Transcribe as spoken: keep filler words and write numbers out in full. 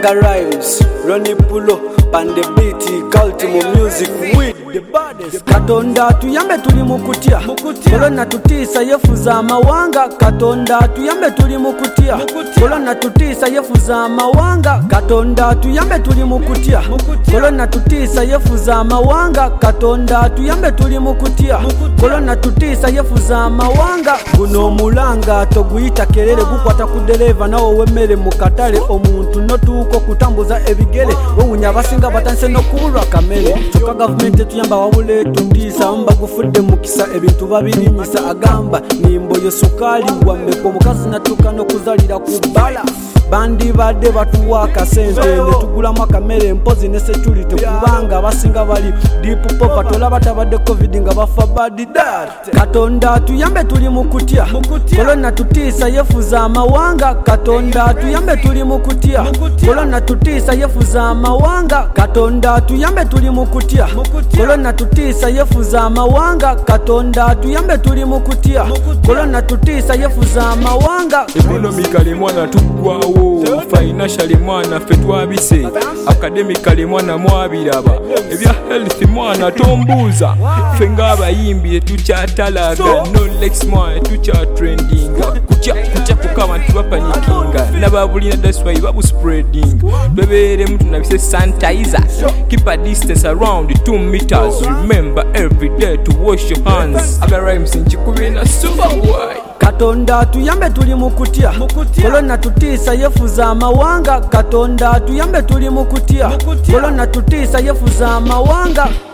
Aga Rhymes, Ronnie Pulo, Pande Beat, Cultimo Music with the baddest. Katonda tuyambe tuli mukutia, Kolona tutisa yefuza amawanga. Katonda tuyambe tuli mukutia, Kolona tutisa yefuza amawanga. Katonda tuyambe tuli mukutia, Kolona tutisa yefuza amawanga. Katonda tuyambe tuli mukutia, Kolona tutisa yefuza amawanga. Guno mulanga toguyita kelele gukwata kudereva nawo wemere mukatale omuntu notuko kutambuza ebigere wowunya abasinga batanse nokubulwa kamere choka government tuyamba wabule tutisa mba gufudde mukisa ebintu babirinyisa agamba nimbo yo sukali wambeko mukazi natuka no kuzalira kubala bandi bade batuwa kasente netugula makamere mpozi ne security kubanga abasinga bali deep poverty olaba tabadde covid nga bafa badi dat. Katonda tuyambe tuli mukutia, Kolona tutisa yefuza amawanga. Katonda tuyambe tuli mukutia, Kolona tutisa yefuza amawanga. Katonda tuyambe tuli mukutia, Kolona tutisa yefuza amawanga. Katonda tuyambe tuli mukutia, Kolona tutisa yefuza amawanga. Economically mwana tukwawo, financially mwana fetwabise, academically mwana mwabiraba, ebya health mwana tombuza, fenga abayimbi tukyatalaga, knowledge mwana tukya trending, kucha kucha kukaba tubapanikinga, nababulina that's why babu spreading, bebere mtu nabise sanitizer, keep a distance around two meters, remember every day to wash your hands. Aga Rhymes nchikubina super boy. Katonda tuyambe tuli mukutia, Kolona tutisa yefuza amawanga. Katonda tuyambe tuli mukutia, Kolona tutisa yefuza amawanga.